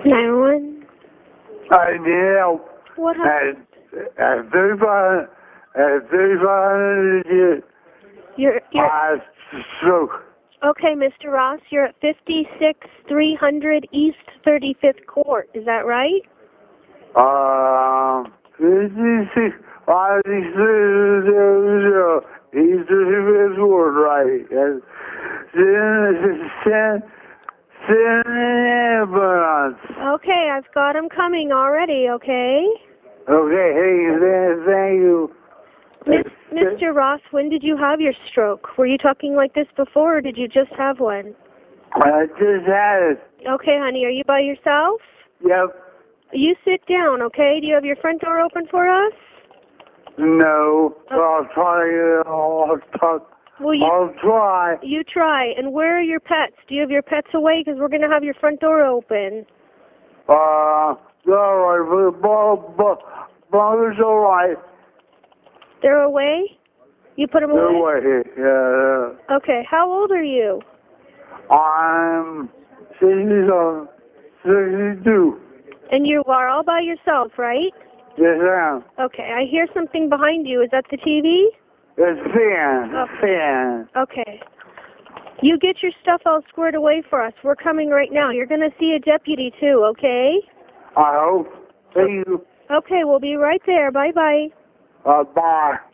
911? I need help. What happened? At 3500 You're I stroke. okay, Mr. Ross. You're at 56300 East 35th Court. Is that right? 56, 5600 East 35th Court, right? Send an ambulance. Okay, I've got him coming already, okay? Okay, hey, thank you. Mr. Ross, when did you have your stroke? Were you talking like this before, or did you just have one? I just had it. Okay, honey, are you by yourself? Yep. You sit down, okay? Do you have your front door open for us? No, I'll try. Well, I'll try. You try. And where are your pets? Do you have your pets away? Because we're going to have your front door open. All right, Mother's all right. They're away? You put them away? They're away, yeah. Okay, how old are you? I'm 62. And you are all by yourself, right? Yes, ma'am. Okay, I hear something behind you. Is that the TV? It's fan. Okay. Fan. Okay. You get your stuff all squared away for us. We're coming right now. You're going to see a deputy, too, okay? I hope. Thank you. Okay, we'll be right there. Bye-bye. Bye.